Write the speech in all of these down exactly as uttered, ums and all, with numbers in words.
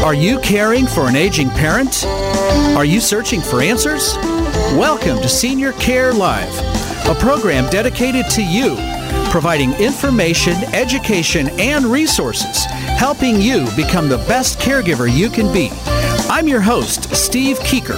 Are you caring for an aging parent? Are you searching for answers? Welcome to Senior Care Live, a program dedicated to you, providing information, education, and resources, helping you become the best caregiver you can be. I'm your host, Steve Keeker.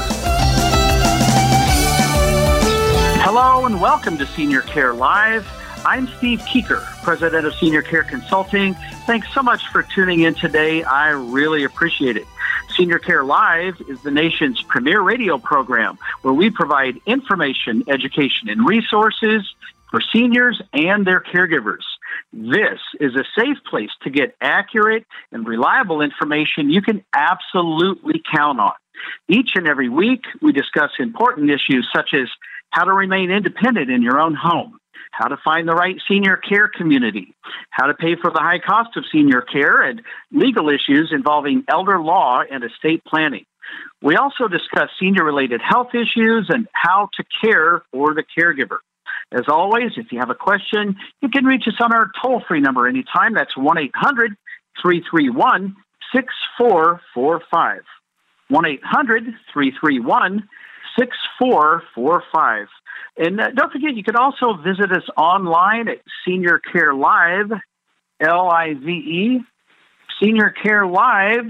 Hello and welcome to Senior Care Live. I'm Steve Keeker, President of Senior Care Consulting. Thanks so much for tuning in today. I really appreciate it. Senior Care Live is the nation's premier radio program where we provide information, education, and resources for seniors and their caregivers. This is a safe place to get accurate and reliable information you can absolutely count on. Each and every week, we discuss important issues such as how to remain independent in your own home, how to find the right senior care community, how to pay for the high cost of senior care, and legal issues involving elder law and estate planning. We also discuss senior-related health issues and how to care for the caregiver. As always, if you have a question, you can reach us on our toll-free number anytime. That's one eight hundred three three one six four four five. one eight hundred three three one six four four five. And uh, don't forget, you can also visit us online at Senior Care Live, L I V E, senior care live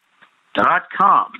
dot com.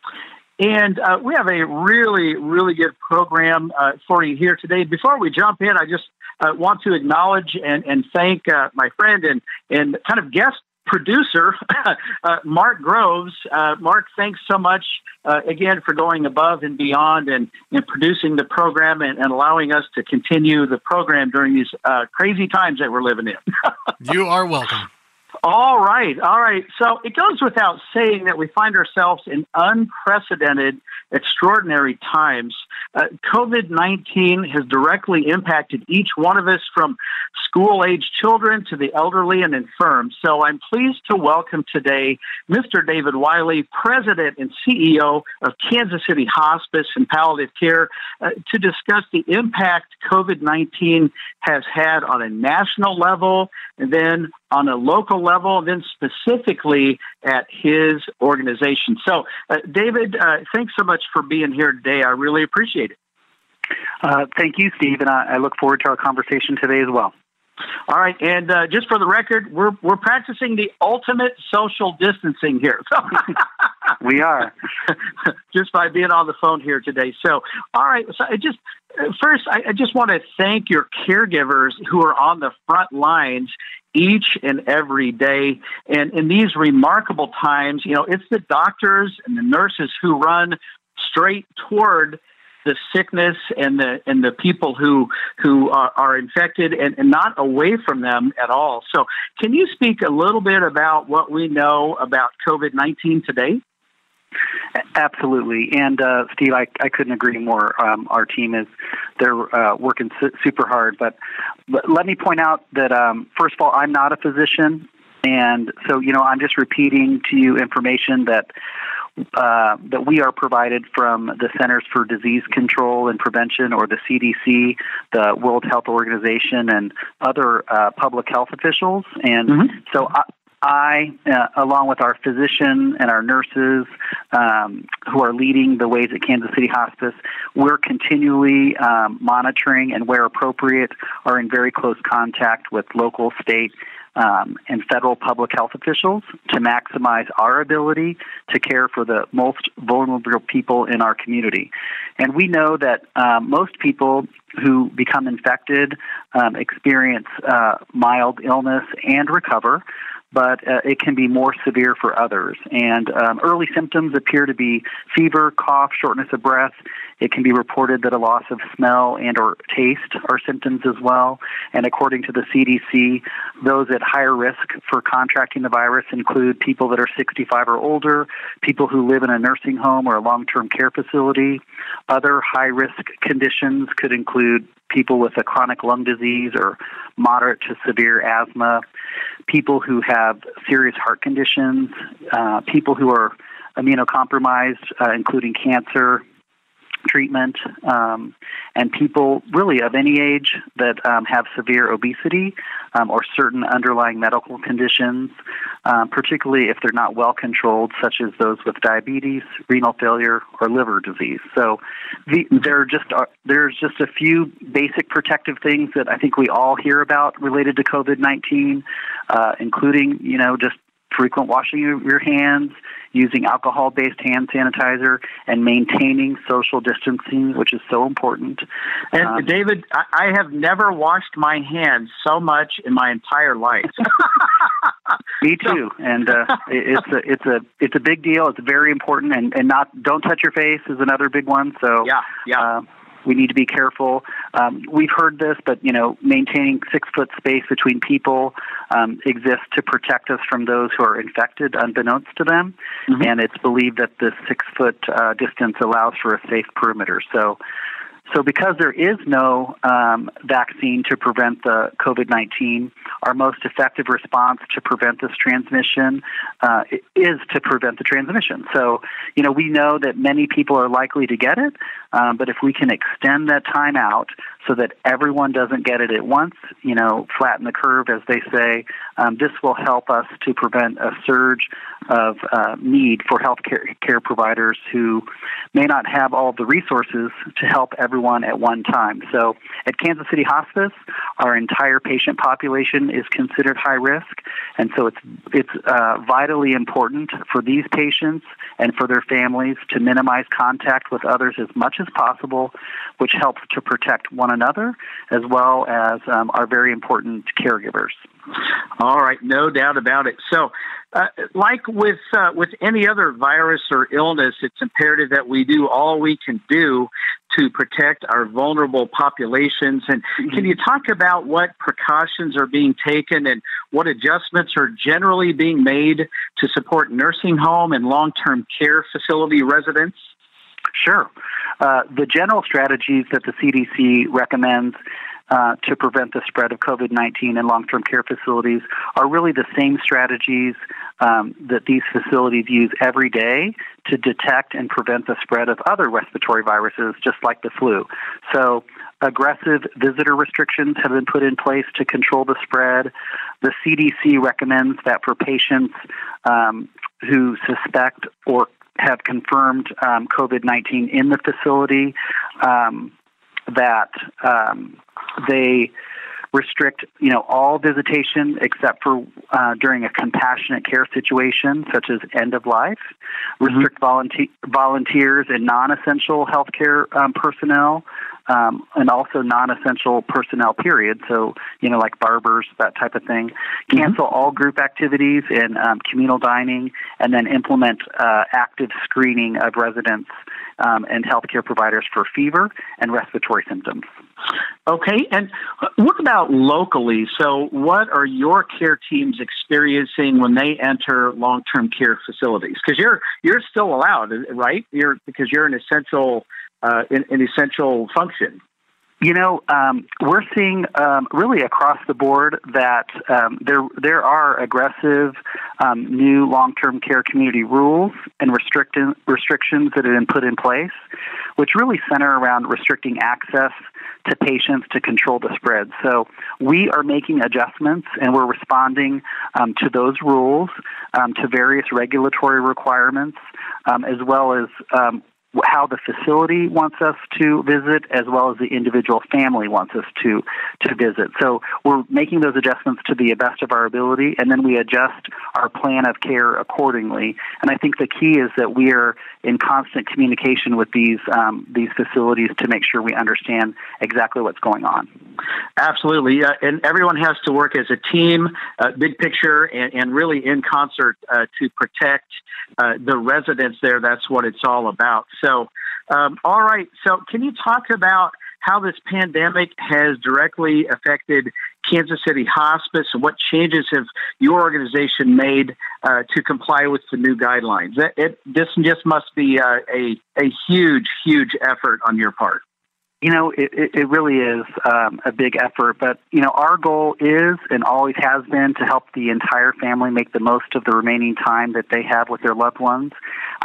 And uh, we have a really, really good program uh, for you here today. Before we jump in, I just uh, want to acknowledge and, and thank uh, my friend and, and kind of guest producer, uh, Mark Groves. Uh, Mark, thanks so much uh, again for going above and beyond and, and producing the program and, and allowing us to continue the program during these uh, crazy times that we're living in. You are welcome. All right. All right. So it goes without saying that we find ourselves in unprecedented, extraordinary times. Uh, COVID nineteen has directly impacted each one of us, from school-age children to the elderly and infirm. So I'm pleased to welcome today Mister David Wiley, President and C E O of Kansas City Hospice and Palliative Care, uh, to discuss the impact COVID nineteen has had on a national level and then on a local level, and then specifically at his organization. So, uh, David, uh, thanks so much for being here today. I really appreciate it. Uh, thank you, Steve, and I, I look forward to our conversation today as well. All right, and uh, just for the record, we're we're practicing the ultimate social distancing here. So we are. Just by being on the phone here today. So, all right, so I just first, I, I just want to thank your caregivers who are on the front lines each and every day. And in these remarkable times, you know, it's the doctors and the nurses who run straight toward the sickness and the and the people who who are, are infected and, and not away from them at all. So can you speak a little bit about what we know about COVID nineteen today? Absolutely. And, uh, Steve, I, I couldn't agree more. Um, our team is, they're uh, working su- super hard. But, but let me point out that, um, first of all, I'm not a physician. And so, you know, I'm just repeating to you information that uh, that we are provided from the Centers for Disease Control and Prevention, or the C D C, the World Health Organization, and other uh, public health officials. And mm-hmm. so I, I, uh, along with our physician and our nurses um, who are leading the ways at Kansas City Hospice, we're continually um, monitoring and, where appropriate, are in very close contact with local, state, um, and federal public health officials to maximize our ability to care for the most vulnerable people in our community. And we know that um, most people who become infected um, experience uh, mild illness and recover, but uh, it can be more severe for others. And um, early symptoms appear to be fever, cough, shortness of breath. It can be reported that a loss of smell and or taste are symptoms as well. And according to the C D C, those at higher risk for contracting the virus include people that are sixty-five or older, people who live in a nursing home or a long-term care facility. Other high-risk conditions could include people with a chronic lung disease or moderate to severe asthma, people who have serious heart conditions, uh, people who are immunocompromised, uh, including cancer, treatment, um, and people really of any age that um, have severe obesity um, or certain underlying medical conditions, um, particularly if they're not well controlled, such as those with diabetes, renal failure, or liver disease. So the, there are just uh, there's just a few basic protective things that I think we all hear about related to COVID nineteen, uh, including, you know, just frequent washing of your hands, using alcohol-based hand sanitizer, and maintaining social distancing, which is so important. And um, David, I, I have never washed my hands so much in my entire life. Me too, and uh, it's a it's a it's a big deal. It's very important, and, and not don't touch your face is another big one. So yeah, yeah. Uh, we need to be careful. Um, we've heard this, but, you know, maintaining six-foot space between people um, exists to protect us from those who are infected unbeknownst to them. Mm-hmm. And it's believed that the six-foot uh, distance allows for a safe perimeter. So So because there is no um, vaccine to prevent the COVID nineteen, our most effective response to prevent this transmission uh, is to prevent the transmission. So, you know, we know that many people are likely to get it, um, but if we can extend that time out so that everyone doesn't get it at once, you know, flatten the curve, as they say, um, this will help us to prevent a surge of uh, need for health care, care providers who may not have all of the resources to help everyone at one time. So at Kansas City Hospice, our entire patient population is considered high risk, and so it's it's uh, vitally important for these patients and for their families to minimize contact with others as much as possible, which helps to protect one another as well as um, our very important caregivers. All right, no doubt about it. So, uh, like with uh, with any other virus or illness, it's imperative that we do all we can do to protect our vulnerable populations. And can you talk about what precautions are being taken and what adjustments are generally being made to support nursing home and long-term care facility residents? Sure. Uh, the general strategies that the C D C recommends Uh, to prevent the spread of COVID nineteen in long-term care facilities are really the same strategies um, that these facilities use every day to detect and prevent the spread of other respiratory viruses, just like the flu. So aggressive visitor restrictions have been put in place to control the spread. The C D C recommends that for patients um, who suspect or have confirmed um, COVID nineteen in the facility, um, that um, they restrict, you know, all visitation except for uh, during a compassionate care situation, such as end of life. Restrict mm-hmm. volunteer, volunteers and non-essential healthcare um, personnel, um, and also non-essential personnel. Period. So, you know, like barbers, that type of thing. Cancel mm-hmm. all group activities and um, communal dining, and then implement uh, active screening of residents um, and healthcare providers for fever and respiratory symptoms. Okay, and what about locally? So what are your care teams experiencing when they enter long-term care facilities? Because you're you're still allowed, right? You're because you're an essential uh, an, an essential function. You know, um, we're seeing um, really across the board that um, there there are aggressive um, new long-term care community rules and restricting restrictions that have been put in place, which really center around restricting access to patients to control the spread. So we are making adjustments, and we're responding um, to those rules, um, to various regulatory requirements, um, as well as um, how the facility wants us to visit, as well as the individual family wants us to to visit. So we're making those adjustments to the best of our ability, and then we adjust our plan of care accordingly. And I think the key is that we are in constant communication with these um, these facilities to make sure we understand exactly what's going on. Absolutely, uh, and everyone has to work as a team, uh, big picture, and, and really in concert uh, to protect uh, the residents there. That's what it's all about. So, um, all right. So, can you talk about how this pandemic has directly affected Kansas City Hospice, and what changes have your organization made uh, to comply with the new guidelines? It, it, this just must be uh, a a huge, huge effort on your part. You know, it, it really is um, a big effort, but, you know, our goal is and always has been to help the entire family make the most of the remaining time that they have with their loved ones.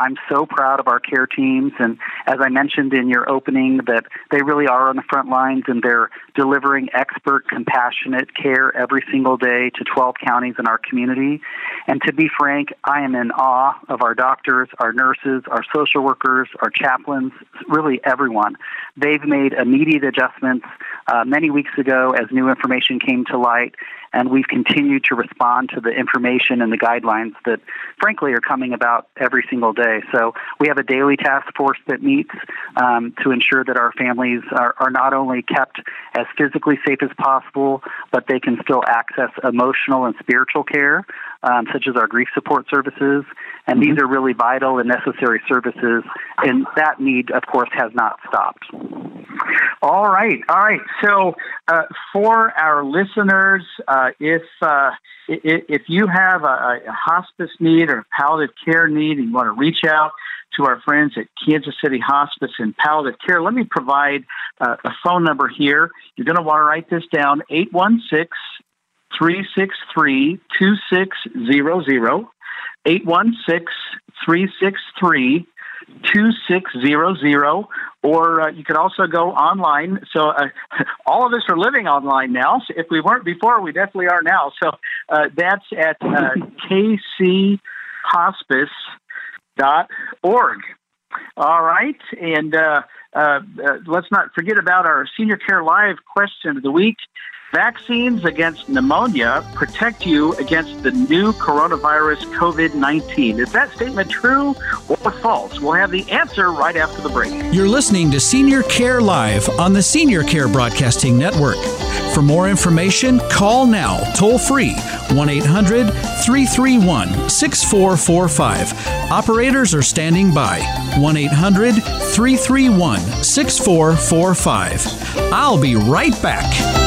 I'm so proud of our care teams, and as I mentioned in your opening, that they really are on the front lines, and they're delivering expert, compassionate care every single day to twelve counties in our community. And to be frank, I am in awe of our doctors, our nurses, our social workers, our chaplains, really everyone. They've made immediate adjustments uh, many weeks ago as new information came to light, and we've continued to respond to the information and the guidelines that, frankly, are coming about every single day. So we have a daily task force that meets um, to ensure that our families are, are not only kept as physically safe as possible, but they can still access emotional and spiritual care, um, such as our grief support services. And mm-hmm. these are really vital and necessary services, and that need, of course, has not stopped. All right, all right. So uh, for our listeners, uh, if uh, if you have a, a hospice need or palliative care need and you want to reach out to our friends at Kansas City Hospice and Palliative Care, let me provide uh, a phone number here. You're going to want to write this down, eight one six, three six three, two six zero zero, eight one six, three six three, two six zero zero, or uh, you could also go online. So uh, all of us are living online now. So if we weren't before, we definitely are now. So uh, that's at uh, k c hospice dot org. All right. And uh, uh, uh, let's not forget about our Senior Care Live question of the week. Vaccines against pneumonia protect you against the new coronavirus COVID nineteen. Is that statement true or false? We'll have the answer right after the break. You're listening to Senior Care Live on the Senior Care Broadcasting Network. For more information, call now, toll free, one eight hundred, three three one, six four four five. Operators are standing by, one eight hundred, three three one, six four four five. I'll be right back.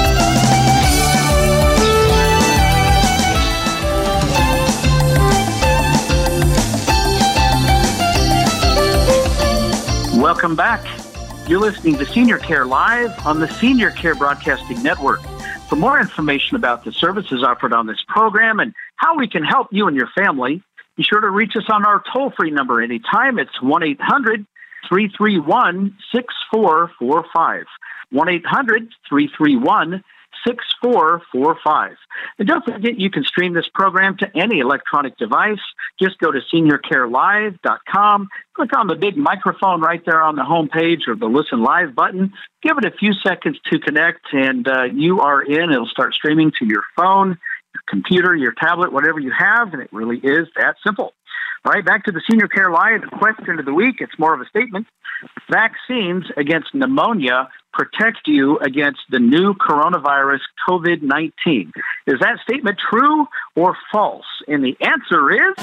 Welcome back. You're listening to Senior Care Live on the Senior Care Broadcasting Network. For more information about the services offered on this program and how we can help you and your family, be sure to reach us on our toll-free number anytime. It's one eight hundred, three three one, six four four five. one eight hundred, three three one, six four four five. And don't forget, you can stream this program to any electronic device. Just go to senior care live dot com, click on the big microphone right there on the home page or the Listen Live button. Give it a few seconds to connect, and uh, you are in. It'll start streaming to your phone, your computer, your tablet, whatever you have, and it really is that simple. All right, back to the Senior Care Live question of the week. It's more of a statement. Vaccines against pneumonia protect you against the new coronavirus COVID nineteen. Is that statement true or false? And the answer is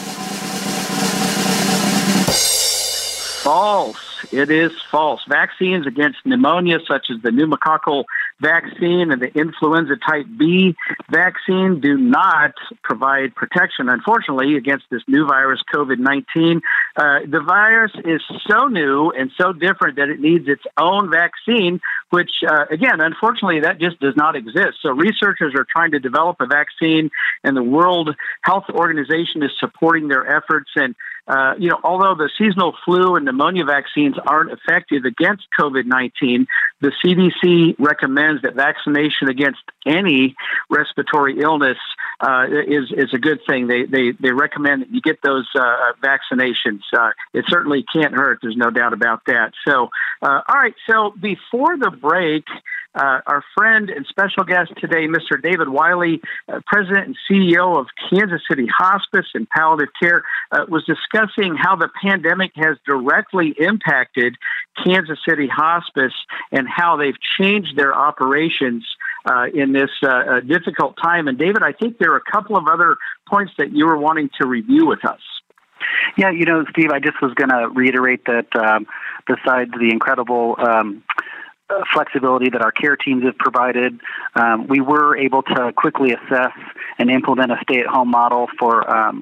false. It is false. Vaccines against pneumonia, such as the pneumococcal vaccine and the influenza type B vaccine, do not provide protection, unfortunately, against this new virus, COVID nineteen. Uh, the virus is so new and so different that it needs its own vaccine, which, uh, again, unfortunately, that just does not exist. So researchers are trying to develop a vaccine, and the World Health Organization is supporting their efforts. And Uh, you know, although the seasonal flu and pneumonia vaccines aren't effective against COVID nineteen, the C D C recommends that vaccination against any respiratory illness uh, is is a good thing. They they they recommend that you get those uh, vaccinations. Uh, it certainly can't hurt. There's no doubt about that. So, uh, all right. So before the break, Uh, our friend and special guest today, Mister David Wiley, uh, President and C E O of Kansas City Hospice and Palliative Care, uh, was discussing how the pandemic has directly impacted Kansas City Hospice and how they've changed their operations uh, in this uh, difficult time. And David, I think there are a couple of other points that you were wanting to review with us. Yeah, you know, Steve, I just was going to reiterate that um, besides the incredible um, Uh, flexibility that our care teams have provided, um, we were able to quickly assess and implement a stay-at-home model for um,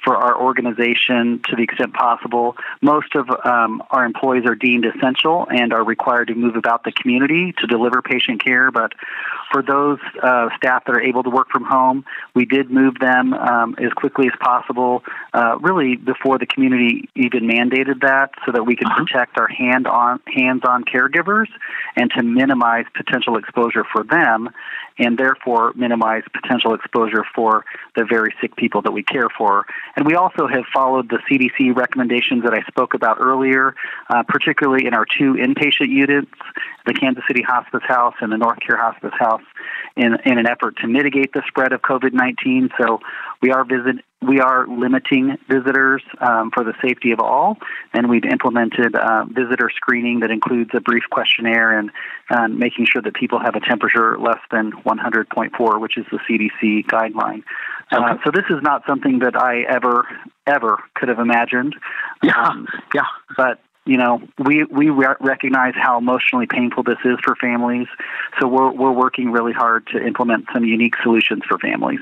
for our organization to the extent possible. Most of um, our employees are deemed essential and are required to move about the community to deliver patient care. But for those uh, staff that are able to work from home, we did move them um, as quickly as possible, uh, really before the community even mandated that, so that we could uh-huh. protect our hand-on, hands-on caregivers and to minimize potential exposure for them, and therefore minimize potential exposure for the very sick people that we care for. And we also have followed the C D C recommendations that I spoke about earlier, uh, particularly in our two inpatient units, the Kansas City Hospice House and the North Care Hospice House, in, in an effort to mitigate the spread of COVID nineteen. So we are visit we are limiting visitors um, for the safety of all, and we've implemented uh, visitor screening that includes a brief questionnaire and uh, making sure that people have a temperature less than one hundred point four, which is the C D C guideline. Okay. Uh, so this is not something that I ever, ever could have imagined. Yeah, um, yeah. But you know, we we re- recognize how emotionally painful this is for families, so we're we're working really hard to implement some unique solutions for families.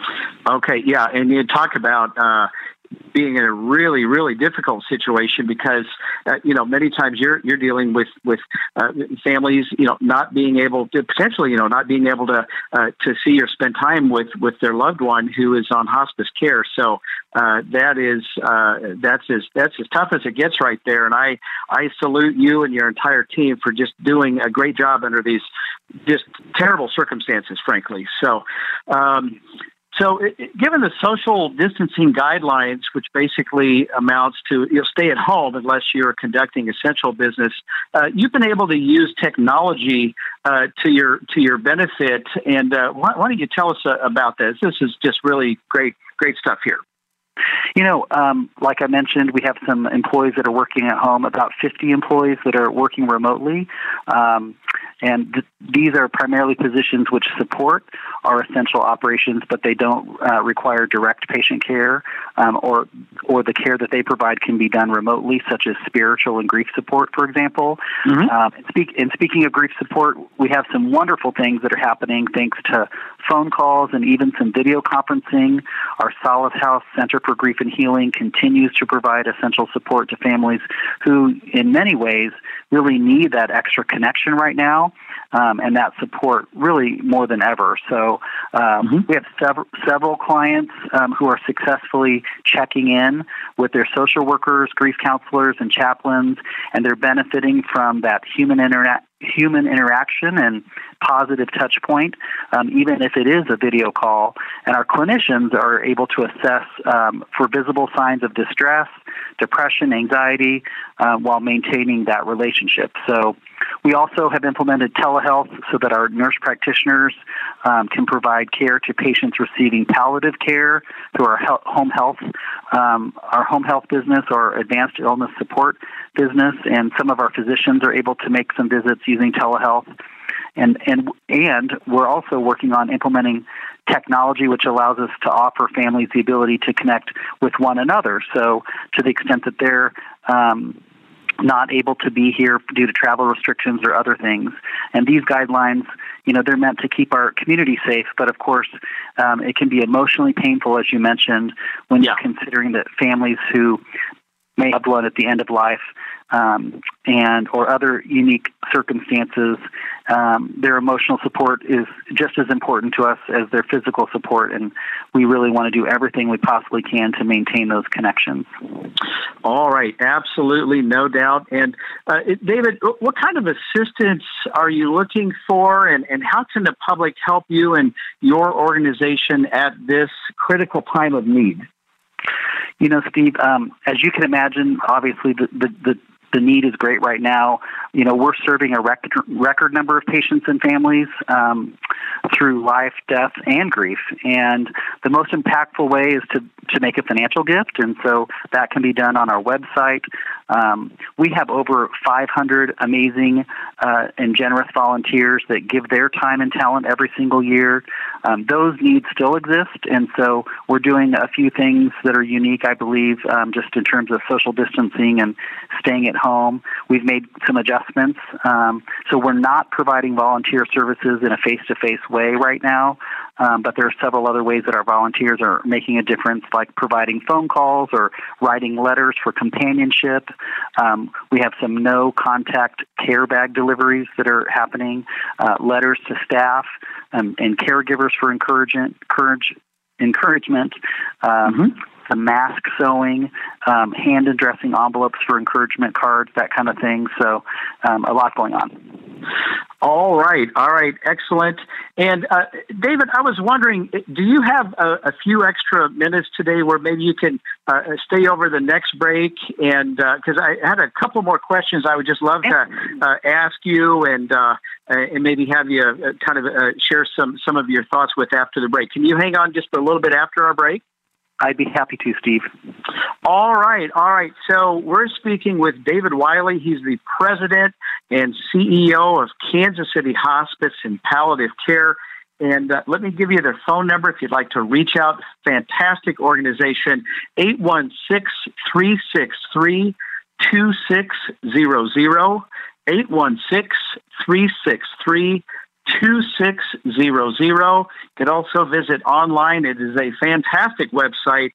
Okay, yeah, and you talk about uh, being in a really, really difficult situation because uh, you know many times you're you're dealing with with uh, families, you know, not being able to potentially, you know, not being able to uh, to see or spend time with with their loved one who is on hospice care. So uh, that is uh, that's as that's as tough as it gets right there. And I I salute you and your entire team for just doing a great job under these just terrible circumstances, frankly. So. Um, So given the social distancing guidelines, which basically amounts to you'll stay at home unless you're conducting essential business, uh, you've been able to use technology uh, to your to your benefit. And uh, why, why don't you tell us uh, about this? This is just really great, great stuff here. You know, um, like I mentioned, we have some employees that are working at home, about fifty employees that are working remotely. Um, and th- these are primarily positions which support our essential operations, but they don't uh, require direct patient care, um, or or the care that they provide can be done remotely, such as spiritual and grief support, for example. Mm-hmm. Um, and, speak, and speaking of grief support, we have some wonderful things that are happening thanks to phone calls and even some video conferencing. Our Solace House Center for Grief and Healing continues to provide essential support to families who, in many ways, really need that extra connection right now, um, and that support really more than ever. So um, mm-hmm. we have several several clients um, who are successfully checking in with their social workers, grief counselors, and chaplains, and they're benefiting from that human interaction. human interaction and positive touch point, um, even if it is a video call. And our clinicians are able to assess um, for visible signs of distress, depression, anxiety, uh, while maintaining that relationship. So we also have implemented telehealth so that our nurse practitioners um, can provide care to patients receiving palliative care through our he- home health, um, our home health business or advanced illness support business, and some of our physicians are able to make some visits using telehealth. And and and we're also working on implementing technology which allows us to offer families the ability to connect with one another. So to the extent that they're um, not able to be here due to travel restrictions or other things. And these guidelines, you know, they're meant to keep our community safe, but of course, um, it can be emotionally painful, as you mentioned, when yeah. you're considering that families who may have blood at the end of life um, and or other unique circumstances, um, their emotional support is just as important to us as their physical support, and we really want to do everything we possibly can to maintain those connections. All right, absolutely, no doubt. And uh, David, what kind of assistance are you looking for, and, and how can the public help you and your organization at this critical time of need? You know, Steve, um, as you can imagine, obviously the, the, the, the need is great right now. You know, we're serving a record, record number of patients and families um, through life, death, and grief. And the most impactful way is to, to make a financial gift, and so that can be done on our website. Um, we have over five hundred amazing uh, and generous volunteers that give their time and talent every single year um, those needs still exist, and so we're doing a few things that are unique, I believe, um, just in terms of social distancing and staying at home. We've made some adjustments, um, so we're not providing volunteer services in a face-to-face way right now, um, but there are several other ways that our volunteers are making a difference, like providing phone calls or writing letters for companionship. Um, we have some no-contact care bag deliveries that are happening, uh, letters to staff um, and caregivers for encouragement, encourage, encouragement um, mm-hmm. some mask sewing, um, hand and dressing envelopes for encouragement cards, that kind of thing. So um, a lot going on. All right. All right. Excellent. And uh, David, I was wondering, do you have a, a few extra minutes today where maybe you can uh, stay over the next break? And because uh, I had a couple more questions I would just love to uh, ask you and uh, and maybe have you uh, kind of uh, share some, some of your thoughts with after the break. Can you hang on just a little bit after our break? I'd be happy to, Steve. All right, all right. So we're speaking with David Wiley. He's the president and C E O of Kansas City Hospice and Palliative Care. And uh, let me give you their phone number if you'd like to reach out. Fantastic organization, eight one six, three six three, two six zero zero, eight one six, three six three, two six zero zero. You can also visit online. It is a fantastic website,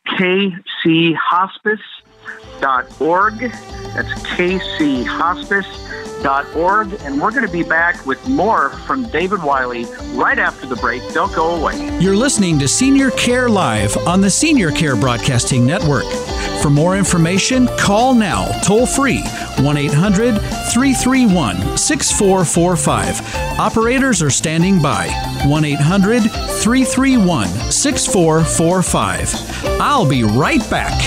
k c hospice dot org. That's k c hospice dot org. And we're going to be back with more from David Wiley right after the break. Don't go away. You're listening to Senior Care Live on the Senior Care Broadcasting Network. For more information, call now, toll free, one eight hundred, three three one, six four four five. Operators are standing by, one eight hundred, three three one, six four four five. I'll be right back.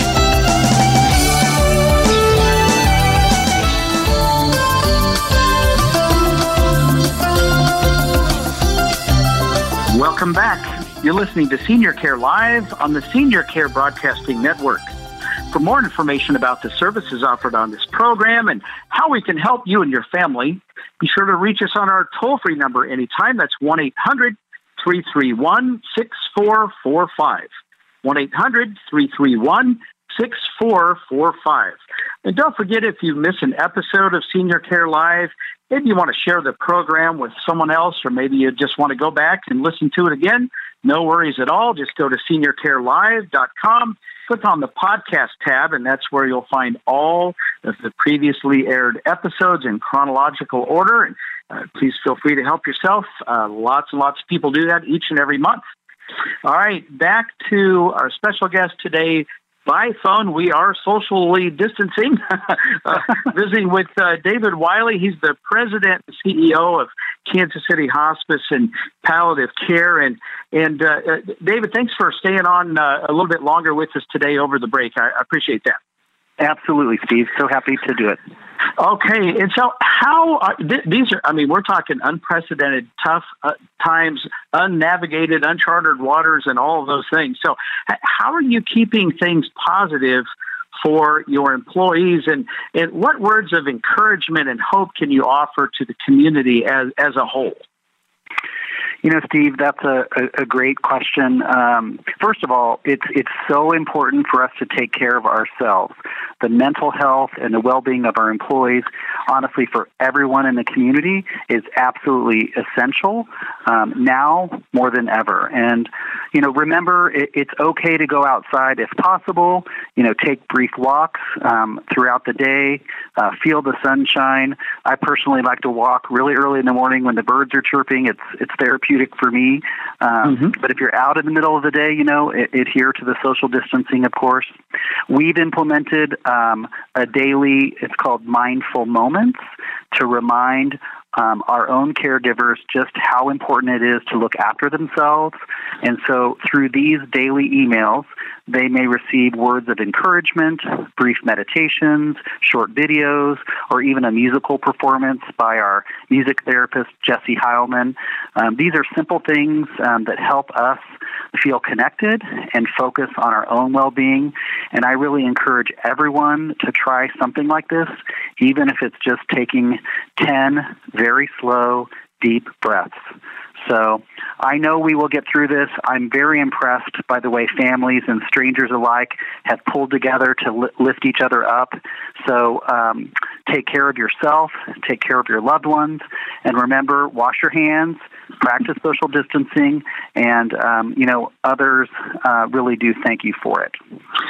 Welcome back. You're listening to Senior Care Live on the Senior Care Broadcasting Network. For more information about the services offered on this program and how we can help you and your family, be sure to reach us on our toll-free number anytime. That's one eight hundred, three three one, six four four five. one eight hundred, three three one, six four four five. And don't forget, if you miss an episode of Senior Care Live, maybe you want to share the program with someone else, or maybe you just want to go back and listen to it again, no worries at all. Just go to senior care live dot com. Click on the podcast tab, and that's where you'll find all of the previously aired episodes in chronological order. And uh, please feel free to help yourself. Uh, lots and lots of people do that each and every month. All right, back to our special guest today. By phone, we are socially distancing, uh, visiting with uh, David Wiley. He's the president and C E O of Kansas City Hospice and Palliative Care. And, and uh, uh, David, thanks for staying on uh, a little bit longer with us today over the break. I, I appreciate that. Absolutely, Steve. So happy to do it. Okay, and so how are, th- these are, I mean, we're talking unprecedented, tough uh, times, unnavigated, uncharted waters, and all of those things. So h- how are you keeping things positive for your employees, and, and what words of encouragement and hope can you offer to the community as, as a whole? You know, Steve, that's a, a, a great question. Um, first of all, it's it's so important for us to take care of ourselves. The mental health and the well-being of our employees, honestly, for everyone in the community, is absolutely essential um, now more than ever. And, you know, remember, it, it's okay to go outside if possible, you know, take brief walks um, throughout the day, uh, feel the sunshine. I personally like to walk really early in the morning when the birds are chirping. It's, it's therapeutic for me. Um, mm-hmm. But if you're out in the middle of the day, you know, adhere to the social distancing, of course. We've implemented um, a daily, it's called Mindful Moments, to remind um, our own caregivers just how important it is to look after themselves. And so through these daily emails, they may receive words of encouragement, brief meditations, short videos, or even a musical performance by our music therapist, Jesse Heilman. Um, these are simple things um, that help us feel connected and focus on our own well-being. And I really encourage everyone to try something like this, even if it's just taking ten very slow, deep breaths. So I know we will get through this. I'm very impressed by the way families and strangers alike have pulled together to li- lift each other up. So um, take care of yourself, take care of your loved ones, and remember, wash your hands, practice social distancing, and, um, you know, others uh, really do thank you for it.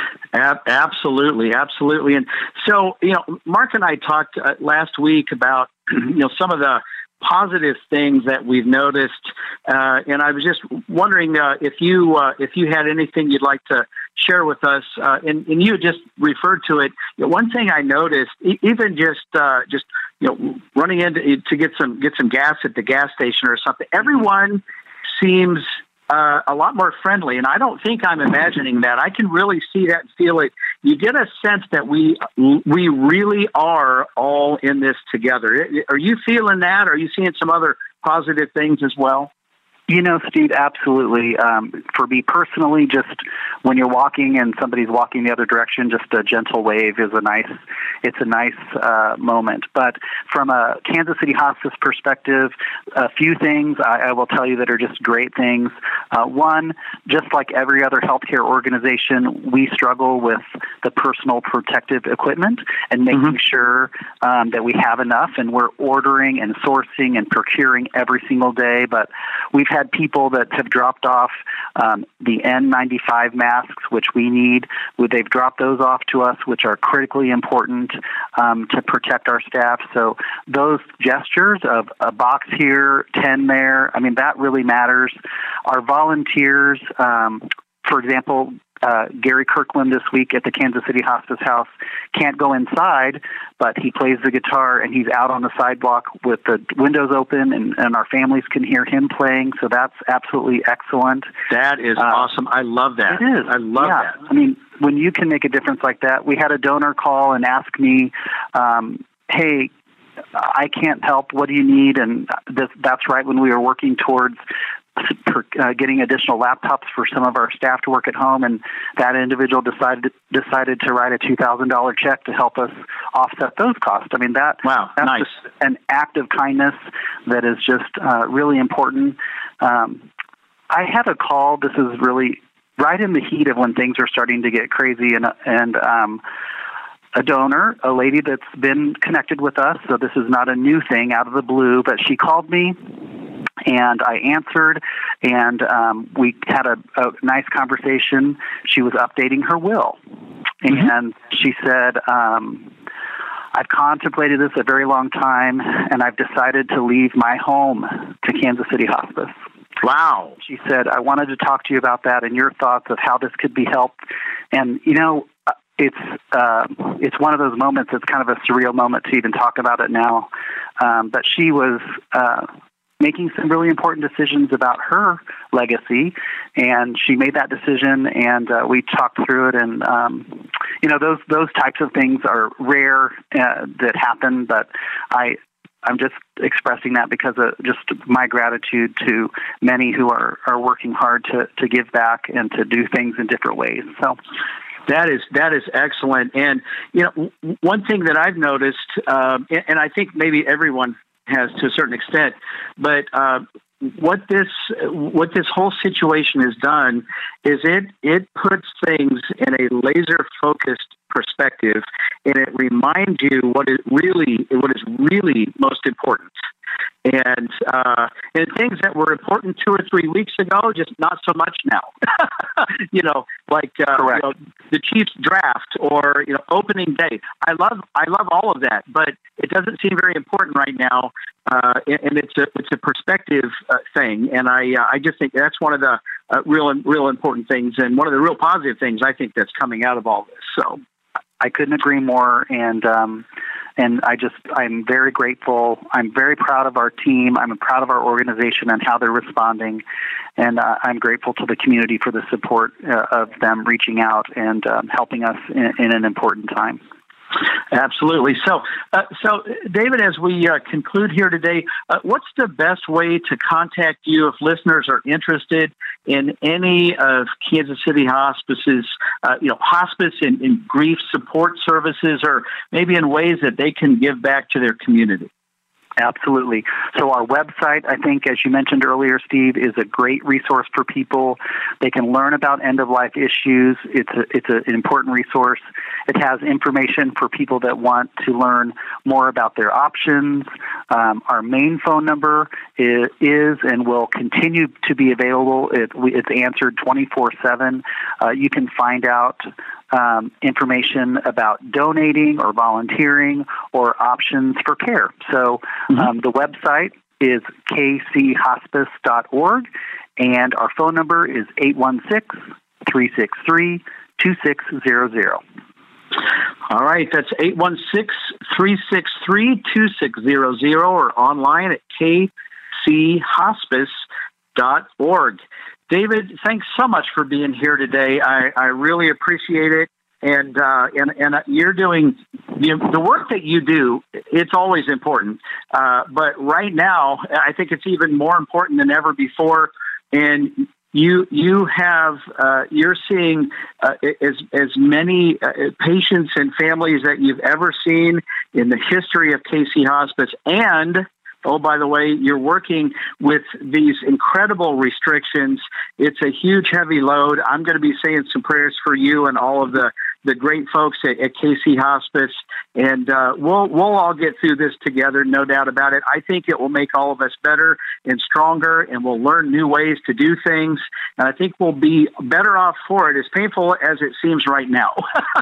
Ab- absolutely, absolutely. And so, you know, Mark and I talked uh, last week about, you know, some of the positive things that we've noticed, uh, and I was just wondering uh, if you uh, if you had anything you'd like to share with us. Uh, and, and you just referred to it. You know, one thing I noticed, e- even just uh, just you know, running in to, to get some get some gas at the gas station or something, everyone seems uh, a lot more friendly, and I don't think I'm imagining that. I can really see that and feel it. You get a sense that we we really are all in this together. Are you feeling that? Are you seeing some other positive things as well? You know, Steve, absolutely. Um, for me personally, just when you're walking and somebody's walking the other direction, just a gentle wave is a nice, it's a nice uh, moment. But from a Kansas City Hospice perspective, a few things I, I will tell you that are just great things. Uh, one, just like every other healthcare organization, we struggle with the personal protective equipment and making mm-hmm. sure um, that we have enough, and we're ordering and sourcing and procuring every single day. But we've had people that have dropped off um, the N ninety-five masks, which we need. They've dropped those off to us, which are critically important um, to protect our staff. So those gestures of a box here, ten there, I mean, that really matters. Our volunteers, um, for example, Uh, Gary Kirkland this week at the Kansas City Hospice House can't go inside, but he plays the guitar and he's out on the sidewalk with the windows open, and, and our families can hear him playing. So that's absolutely excellent. That is uh, awesome. I love that. It is. I love yeah. that. I mean, when you can make a difference like that, we had a donor call and ask me, um, hey, I can't help. What do you need? And this, that's right when we were working towards For, uh, getting additional laptops for some of our staff to work at home, and that individual decided decided to write a two thousand dollars check to help us offset those costs. I mean, that wow, that's nice. just an act of kindness that is just uh, really important. Um, I had a call. This is really right in the heat of when things are starting to get crazy, and and um, a donor, a lady that's been connected with us, so this is not a new thing out of the blue, but she called me. And I answered, and um, we had a, a nice conversation. She was updating her will. Mm-hmm. And she said, um, I've contemplated this a very long time, and I've decided to leave my home to Kansas City Hospice. Wow. She said, I wanted to talk to you about that and your thoughts of how this could be helped. And, you know, it's uh, it's one of those moments, it's kind of a surreal moment to even talk about it now. Um, but she was Uh, making some really important decisions about her legacy, and she made that decision, and uh, we talked through it, and um, you know, those those types of things are rare uh, that happen, but I I'm just expressing that because of just my gratitude to many who are, are working hard to, to give back and to do things in different ways. So. That is that is excellent, and you know, one thing that I've noticed, um, and, and I think maybe everyone has to a certain extent, but uh, what this what this whole situation has done is it it puts things in a laser focused perspective, and it reminds you what is really what is really most important. And uh, and things that were important two or three weeks ago, just not so much now. you know, like uh, you know, the Chiefs draft or you know opening day. I love I love all of that, but it doesn't seem very important right now. Uh, and it's a it's a perspective uh, thing, and I uh, I just think that's one of the uh, real real important things, and one of the real positive things I think that's coming out of all this. So. I couldn't agree more, and um, and I just I'm very grateful. I'm very proud of our team. I'm proud of our organization and how they're responding, and uh, I'm grateful to the community for the support uh, of them reaching out and um, helping us in, in an important time. Absolutely. So, uh, so David, as we uh, conclude here today, uh, what's the best way to contact you if listeners are interested in any of Kansas City Hospice's, uh, you know, hospice and, and grief support services, or maybe in ways that they can give back to their community? Absolutely. So our website, I think, as you mentioned earlier, Steve, is a great resource for people. They can learn about end-of-life issues. It's a, it's a, an important resource. It has information for people that want to learn more about their options. Um, our main phone number is, is and will continue to be available. It, it's answered twenty-four seven. Uh, you can find out Um, information about donating or volunteering or options for care. So um, mm-hmm. the website is k c hospice dot org, and our phone number is eight one six, three six three, two six zero zero. All right, that's eight one six, three six three, two six zero zero or online at k c hospice dot org. David, thanks so much for being here today. I, I really appreciate it. And, uh, and, and you're doing you know, the work that you do. It's always important. Uh, but right now, I think it's even more important than ever before. And you, you have, uh, you're seeing uh, as, as many uh, patients and families that you've ever seen in the history of K C Hospice. And oh, by the way, you're working with these incredible restrictions. It's a huge, heavy load. I'm going to be saying some prayers for you and all of the, the great folks at, at K C Hospice, and uh, we'll we'll all get through this together, no doubt about it. I think it will make all of us better and stronger, and we'll learn new ways to do things, and I think we'll be better off for it, as painful as it seems right now.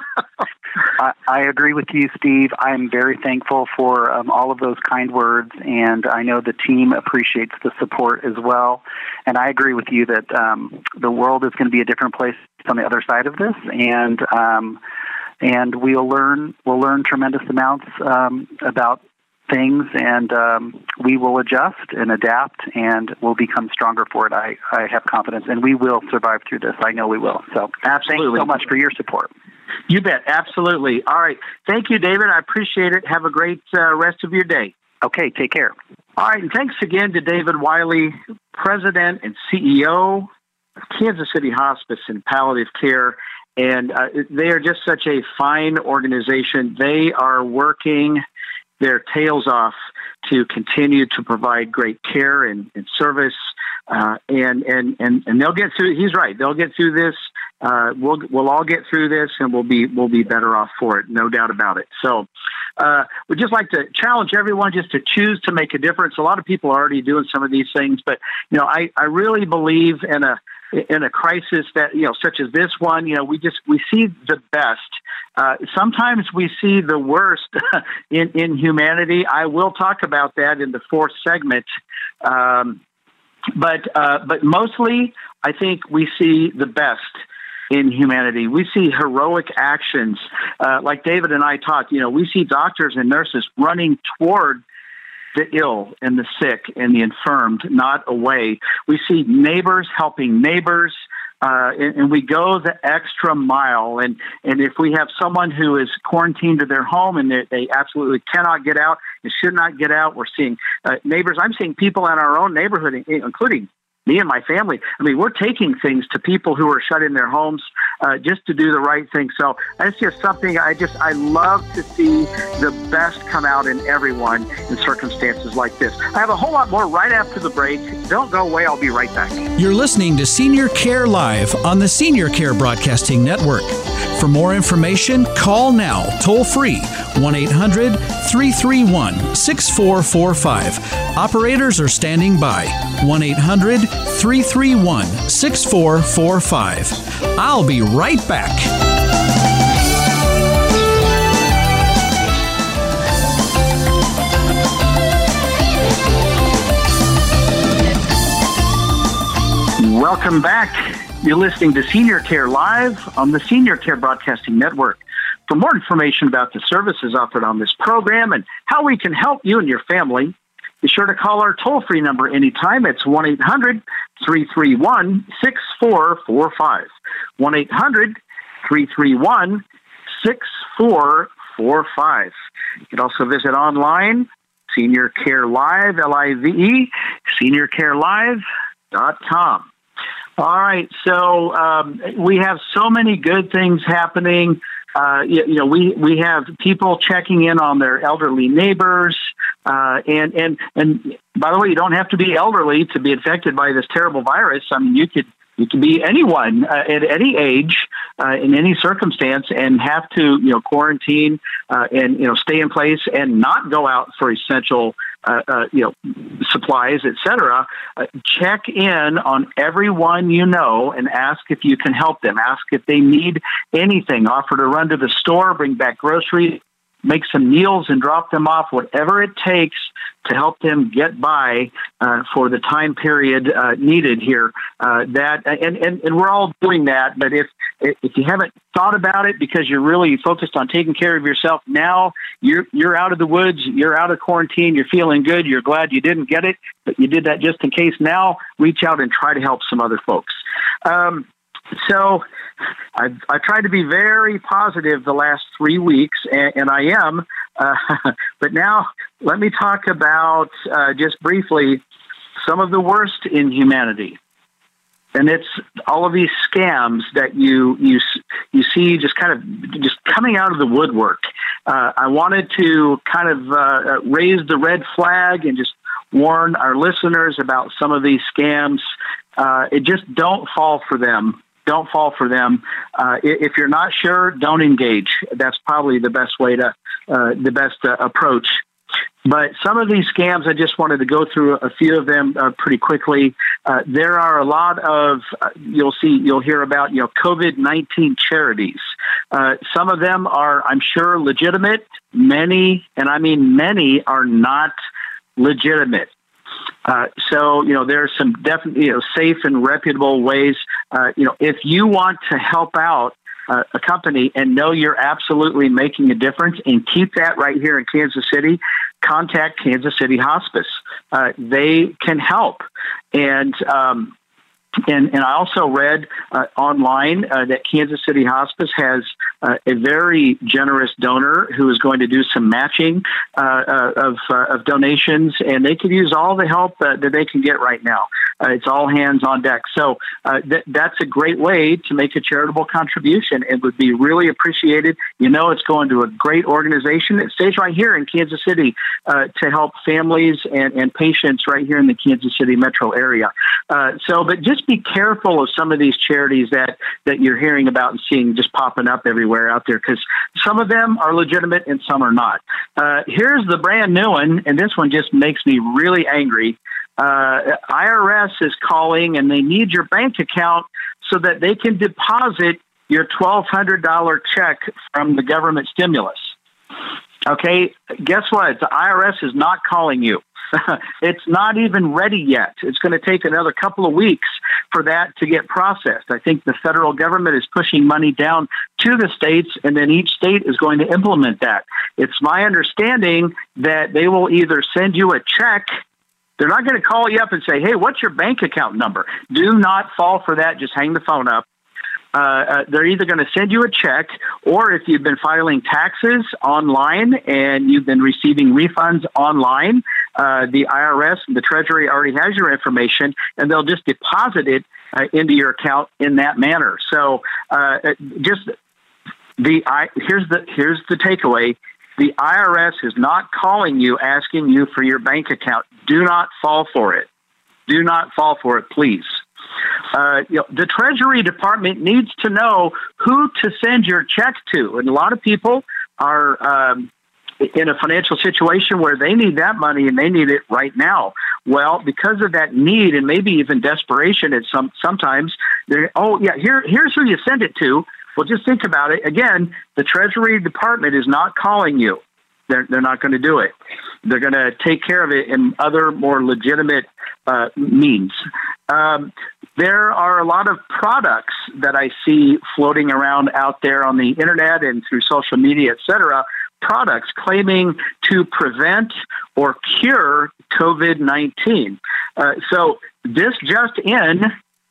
I, I agree with you, Steve. I'm very thankful for um, all of those kind words, and I know the team appreciates the support as well. And I agree with you that um, the world is going to be a different place on the other side of this, and um, and we'll learn we'll learn tremendous amounts um, about things, and um, we will adjust and adapt, and we'll become stronger for it. I, I have confidence, and we will survive through this. I know we will. So absolutely. Thanks so much for your support. You bet. Absolutely. All right. Thank you, David. I appreciate it. Have a great uh, rest of your day. Okay. Take care. All right. And thanks again to David Wiley, President and C E O of Kansas City Hospice and Palliative Care. And uh, they are just such a fine organization. They are working their tails off to continue to provide great care and, and service. Uh, and, and, and, and they'll get through. He's right. They'll get through this. Uh, we'll, we'll all get through this, and we'll be, we'll be better off for it. No doubt about it. So, uh, we'd just like to challenge everyone just to choose to make a difference. A lot of people are already doing some of these things, but, you know, I, I really believe in a, in a crisis that, you know, such as this one, you know, we just, we see the best. Uh, sometimes we see the worst in, in humanity. I will talk about that in the fourth segment. Um, but, uh, but mostly I think we see the best in humanity. We see heroic actions, uh, like David and I talked, you know, we see doctors and nurses running toward the ill and the sick and the infirmed, not away. We see neighbors helping neighbors, uh, and, and we go the extra mile. And, and if we have someone who is quarantined to their home and they, they absolutely cannot get out and should not get out, we're seeing uh, neighbors. I'm seeing people in our own neighborhood, including me and my family. I mean, we're taking things to people who are shut in their homes uh, just to do the right thing. So that's just something I just, I love to see the best come out in everyone in circumstances like this. I have a whole lot more right after the break. Don't go away. I'll be right back. You're listening to Senior Care Live on the Senior Care Broadcasting Network. For more information, call now, toll free, one eight hundred, three three one, six four four five. Operators are standing by, one eight hundred, three three one, six four four five. I'll be right back. Welcome back. You're listening to Senior Care Live on the Senior Care Broadcasting Network. For more information about the services offered on this program and how we can help you and your family, be sure to call our toll-free number anytime. It's one eight hundred, three three one, six four four five. one eight hundred, three three one, six four four five. You can also visit online, Senior Care Live, L I V E, senior care live dot com. All right, so um, we have so many good things happening. Uh, you, you know, we, we have people checking in on their elderly neighbors. Uh, and, and, and by the way, you don't have to be elderly to be infected by this terrible virus. I mean, you could, you could be anyone uh, at any age, uh, in any circumstance, and have to, you know, quarantine uh, and, you know, stay in place and not go out for essential, uh, uh, you know, supplies, et cetera. Uh, check in on everyone you know and ask if you can help them. Ask if they need anything. Offer to run to the store, bring back groceries, make some meals and drop them off, whatever it takes to help them get by uh, for the time period uh, needed here. Uh, that and, and, and we're all doing that. But if if you haven't thought about it because you're really focused on taking care of yourself, now you're you're out of the woods, you're out of quarantine, you're feeling good, you're glad you didn't get it, but you did that just in case. Now reach out and try to help some other folks. Um, so I've, I've tried to be very positive the last three weeks, and, and I am. Uh, but now let me talk about uh, just briefly some of the worst in humanity. And it's all of these scams that you you you see just kind of just coming out of the woodwork. Uh, I wanted to kind of uh, raise the red flag and just warn our listeners about some of these scams. Uh, it just don't fall for them. Don't fall for them. Uh, if you're not sure, don't engage. That's probably the best way to, uh, the best uh, approach. But some of these scams, I just wanted to go through a few of them uh, pretty quickly. Uh, there are a lot of, uh, you'll see, you'll hear about, you know, COVID nineteen charities. Uh, some of them are, I'm sure, legitimate. Many, and I mean many, are not legitimate. Uh, so, you know, there are some definitely, you know, safe and reputable ways. Uh, you know, if you want to help out uh, a company and know you're absolutely making a difference and keep that right here in Kansas City, contact Kansas City Hospice. Uh, they can help. And, um, And, and I also read uh, online uh, that Kansas City Hospice has uh, a very generous donor who is going to do some matching uh, uh, of, uh, of donations, and they could use all the help uh, that they can get right now. Uh, it's all hands on deck. So uh, th- that's a great way to make a charitable contribution. It would be really appreciated. You know, it's going to a great organization that stays right here in Kansas City uh, to help families and, and patients right here in the Kansas City metro area. Uh, so, but just be careful of some of these charities that, that you're hearing about and seeing just popping up everywhere out there, because some of them are legitimate and some are not. Uh, here's the brand new one, and this one just makes me really angry. Uh, I R S is calling, and they need your bank account so that they can deposit your twelve hundred dollars check from the government stimulus. Okay, guess what? The I R S is not calling you. It's not even ready yet. It's going to take another couple of weeks for that to get processed. I think the federal government is pushing money down to the states, and then each state is going to implement that. It's my understanding that they will either send you a check. They're not going to call you up and say, hey, what's your bank account number? Do not fall for that. Just hang the phone up. Uh, uh, they're either going to send you a check, or if you've been filing taxes online and you've been receiving refunds online, uh, the I R S and the Treasury already has your information, and they'll just deposit it uh, into your account in that manner. So uh, just the I, here's the here's the takeaway. The I R S is not calling you, asking you for your bank account. Do not fall for it. Do not fall for it, please. Uh, you know, the Treasury Department needs to know who to send your check to. And a lot of people are um, in a financial situation where they need that money and they need it right now. Well, because of that need and maybe even desperation, at some sometimes they're, oh, yeah, here, here's who you send it to. Well, just think about it. Again, the Treasury Department is not calling you. They're, they're not going to do it. They're going to take care of it in other more legitimate uh, means. Um, there are a lot of products that I see floating around out there on the internet and through social media, et cetera, products claiming to prevent or cure COVID nineteen. Uh, so this just in,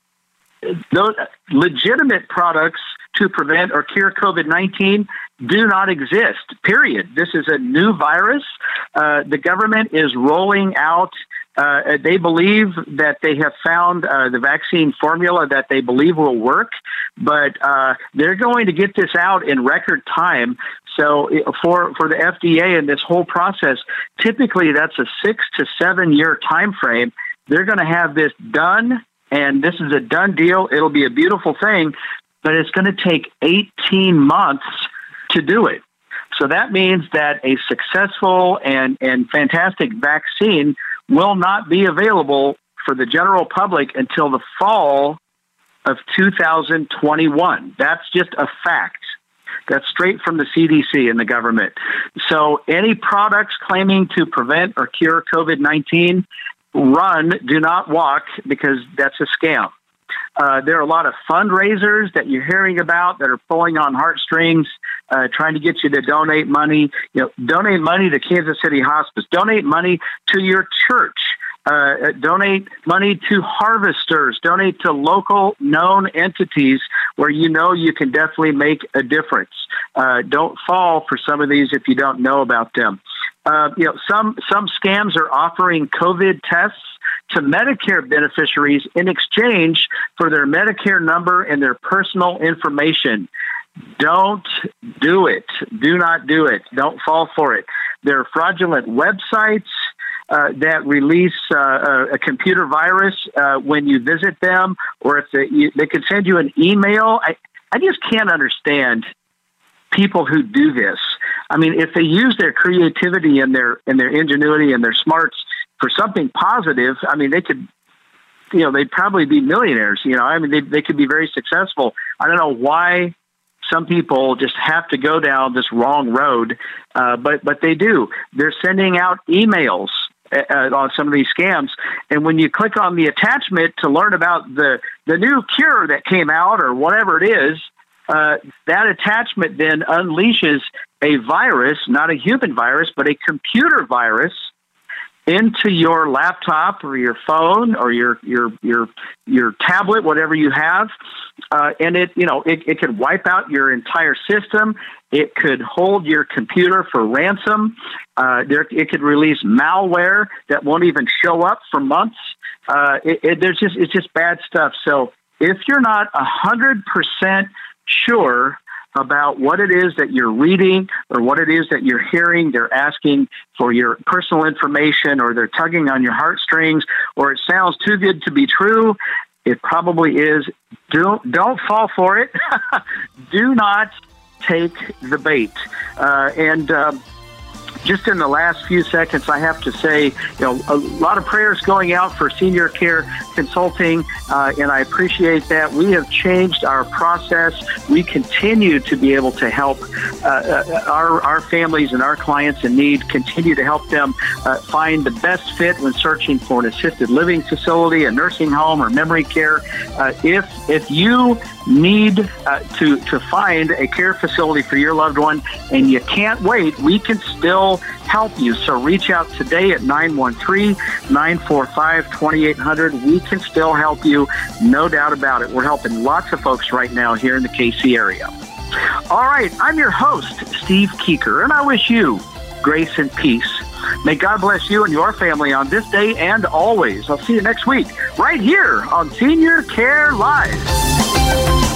those legitimate products to prevent or cure COVID nineteen do not exist, period. This is a new virus. Uh, the government is rolling out Uh, they believe that they have found uh, the vaccine formula that they believe will work, but uh, they're going to get this out in record time. So for, for the F D A and this whole process, typically that's a six to seven year time frame. They're going to have this done, and this is a done deal. It'll be a beautiful thing, but it's going to take eighteen months to do it. So that means that a successful and, and fantastic vaccine will not be available for the general public until the fall of two thousand twenty-one. That's just a fact. That's straight from the C D C and the government. So any products claiming to prevent or cure COVID nineteen, run, do not walk, because that's a scam. Uh, there are a lot of fundraisers that you're hearing about that are pulling on heartstrings, uh, trying to get you to donate money. You know, donate money to Kansas City Hospice. Donate money to your church. Uh, donate money to harvesters. Donate to local known entities where you know you can definitely make a difference. Uh, don't fall for some of these if you don't know about them. Uh, you know, some some scams are offering COVID tests to Medicare beneficiaries in exchange for their Medicare number and their personal information. Don't do it. Do not do it. Don't fall for it. There are fraudulent websites uh, that release uh, a, a computer virus uh, when you visit them, or if they, you, they could send you an email. I, I just can't understand people who do this. I mean, if they use their creativity and their and their ingenuity and their smarts for something positive, I mean, they could, you know, they'd probably be millionaires. You know, I mean, they they could be very successful. I don't know why some people just have to go down this wrong road, uh, but but they do. They're sending out emails uh, on some of these scams, and when you click on the attachment to learn about the the new cure that came out or whatever it is, uh, that attachment then unleashes a virus, not a human virus, but a computer virus, into your laptop or your phone or your your your your tablet, whatever you have, uh, and it you know it, it could wipe out your entire system. It could hold your computer for ransom. Uh, there, it could release malware that won't even show up for months. Uh, it, it, there's just it's just bad stuff. So if you're not a hundred percent sure about what it is that you're reading or what it is that you're hearing, they're asking for your personal information, or they're tugging on your heartstrings, or it sounds too good to be true, it probably is. Don't, don't fall for it. Do not take the bait. Uh, and um, just in the last few seconds, I have to say, you know, a lot of prayers going out for Senior Care Consulting, uh, and I appreciate that. We have changed our process. We continue to be able to help uh, our, our families and our clients in need, continue to help them uh, find the best fit when searching for an assisted living facility, a nursing home, or memory care. Uh, if if you need uh, to, to find a care facility for your loved one and you can't wait, we can still help you. So reach out today at nine one three, nine four five, two eight zero zero. We can still help you, no doubt about it. We're helping lots of folks right now here in the K C area. All right, I'm your host, Steve Keeker, and I wish you grace and peace. May God bless you and your family on this day and always. I'll see you next week right here on Senior Care Live.